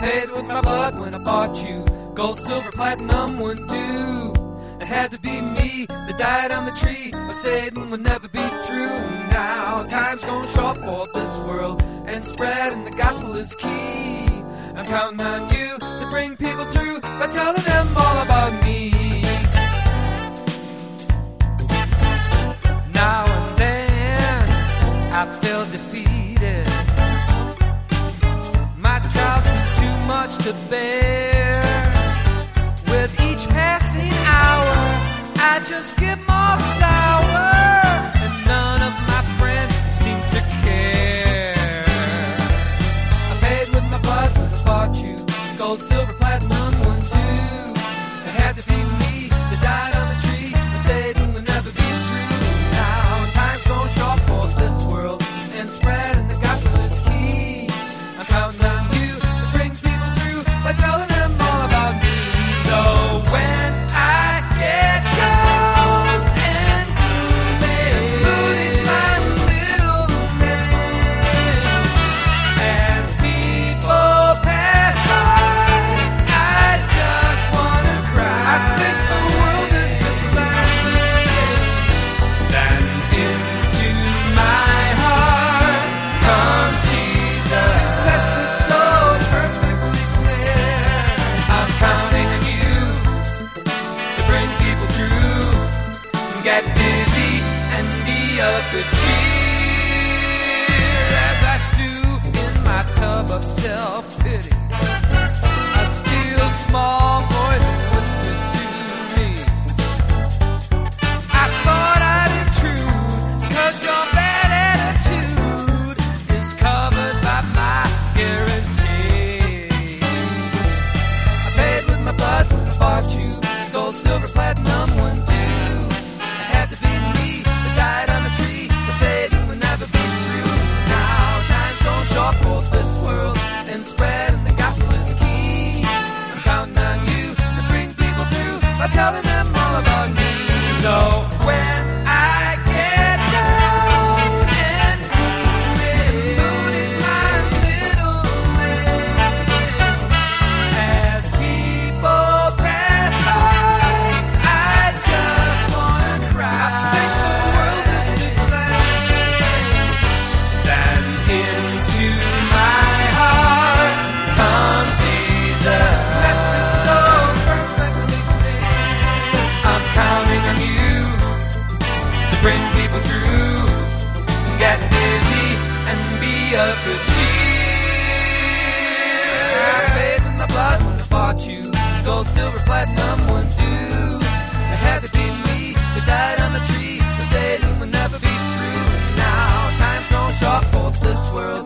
paid with my blood when I bought you. Gold, silver, platinum wouldn't do. It had to be me that died on the tree, or Satan would never be through. Now time's gonna show up for this world, and spreading the gospel is key. I'm counting on you to bring people through by telling them all about me. Now and then I feel defeated. My trials are too much to bear. With each passing hour, I just get more sour, and none of my friends seem to care. I paid with my blood when I bought you. Gold, silver, platinum wouldn't do. It had to be me that died on the tree, but Satan would never be through. Now time's gonna show up for this world, and spreading the gospel is key. I'm counting on you to bring people through by telling them all about me. So when I get down and mood is my middle name, as people pass by, I just wanna cry. I think the world is to blame. Then into my heart comes Jesus. His message so perfectly clear. I'm counting on you to bring people through. Get busy and be a good cheer. As I stew in my tub of self-pity, a still small voice whispers to me, I thought I'd intrude, 'cause your bad attitude is covered by my guarantee. I paid with my blood when I bought you. Gold, silver, platinum wouldn't do. It had to be me that died on the tree, but Satan would never be through. Now time's gonna show up for this world, and spreading the gospel is key. I'm counting on you to bring people through by telling them all about me. So when I get down and mood is my middle name, as people pass by, I just wanna cry. I think the world is to blame. Then into my heart comes Jesus. Message so perfectly clear. I'm counting on you to bring people through. Get busy and be a good cheer. I paid with my blood when I bought you. Gold, silver, platinum wouldn't do. It had to be me that died on the tree, but Satan would never be through. Now time's gonna show up for this world,